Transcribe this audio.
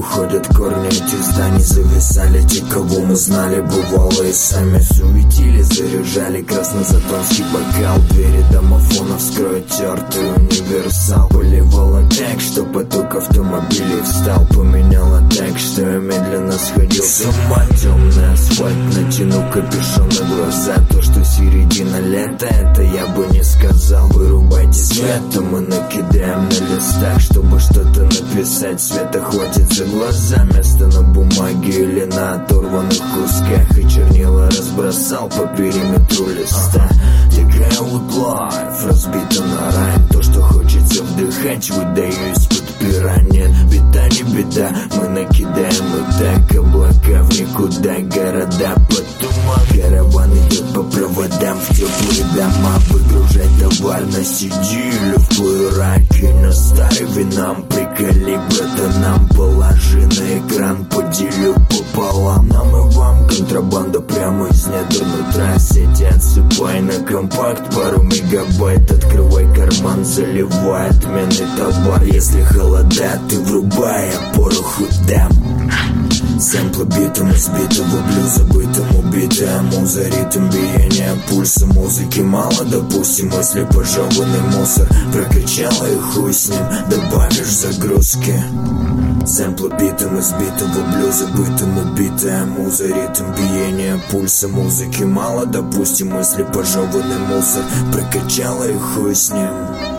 уходят корни, эти зданий зависали те, кого мы знали, бывало и сами суетили, заряжали краснозатонский бокал. Двери домофонов вскроет тертый универсал. Поливала так, что поток автомобилей встал. Поменяла так, что я медленно сходил с ума. Темный асфальт, натяну капюшон на глаза. То, что середина лета, это я бы не сказал. Вырубайте свет, а мы накидаем на листах, чтобы что-то написать. Света хватит за глаза, место на бумаге или на оторванных кусках. И чернила разбросал по периметру листа. Такая вот life, разбита на райм. То, что хочется вдыхать, выдаюсь под пера. Нет, беда не беда, мы накидаем и так. Облака в никуда, города под туман. Караван идет по проводам в теплые дома. Выгружать товар на CD или в плейраке. На старый винам приколи, братанам. Положи на экран, поделю пополам. Нам и вам контрабанда прямо из недр нутра. Сети отсыпай на компакт, пару мегабайт. Открывай карман, заливай отменный товар. Если холода, ты врубай, а пороху дам. Сэмплы битом избитого блюза, бытом убитая муза. Ритм биения пульса, музыки мало, допустим, если пожеванный мусор. Прокачала и хуй с ним, добавишь загрузки. Сэмплы битом избитого блюза, бытом убитая муза. Ритм биения пульса, музыки мало, допустим, если пожеванный мусор. Прокачала и хуй с ним.